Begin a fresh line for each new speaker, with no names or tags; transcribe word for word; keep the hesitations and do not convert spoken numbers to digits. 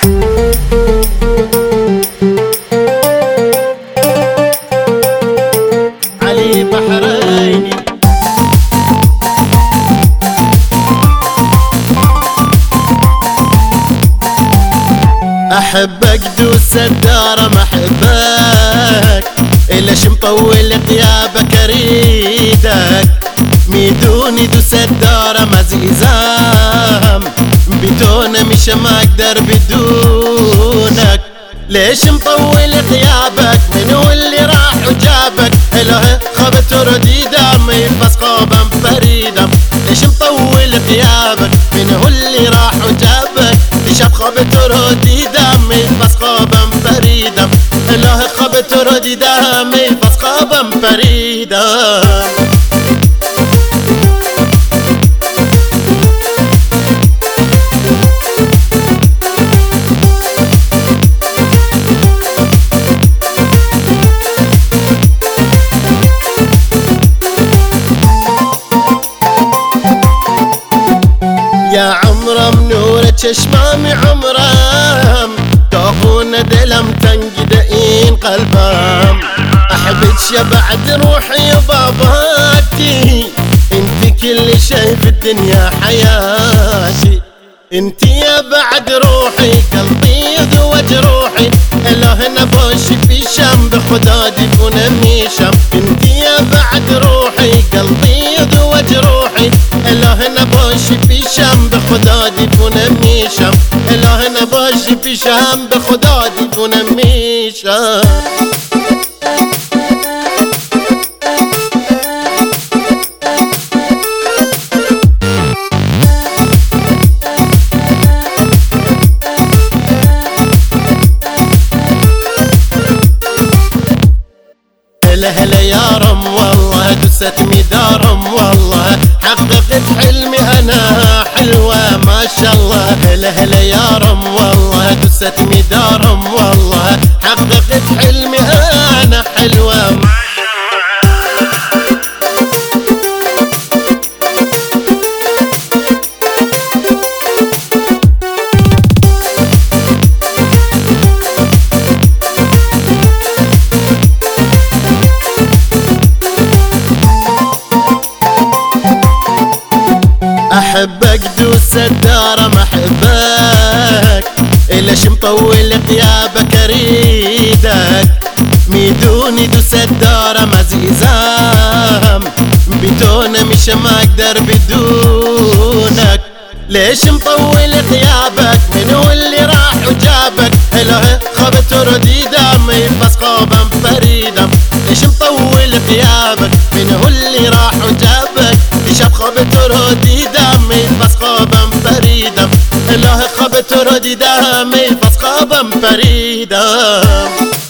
علي بحريني احبك دوس الدار ما احبك ليش مطول غيابك اريدك ميدوني دوس الدار ما زيزام بدون مش ما اقدر بدونك ليش مطول غيابك من هو اللي راح وجابك اله خبت ردي دمي فسقابا فريدا ليش مطول غيابك من هو اللي راح وجابك شاب خبت ردي دمي فسقابا فريدا اله خبت ردي دمي فسقابا فريدا يا عمرة منورة شمامي عمرام توقونا دلم تنقدئين قلبام احبك يا بعد روحي يا باباكي انت كل شي في الدنيا حياتي انت يا بعد روحي قلبي يقوى جروحي الهنا بوشي في شام بخدادي ونميشم انت يا بعد روحي قلبي يقوى جروحي الهنا بوشي في شام بخدادي ونميشم الهنا بوشي في شام بخدادي ونميشم هلا هلا يا رم والله دست مدارم والله حققت حلمي انا حلوة ما شاء الله هلا هلا يا رم والله دست مدارم والله حققت حلمي انا حلوة ما احبك دوس الدار ما احبك ليش مطول غيابك اريدك ميدوني دوس الدار ما زيزام بدون مش ما اقدر بدونك ليش مطول غيابك من هو اللي راح وجابك اله خبت ردي دمي فسقابا فريدا ليش مطول غيابك من هو اللي راح وجابك شاب خبت ردي دمي فسقابا فريدا اله خبت ردي دمي فسقابا فريدا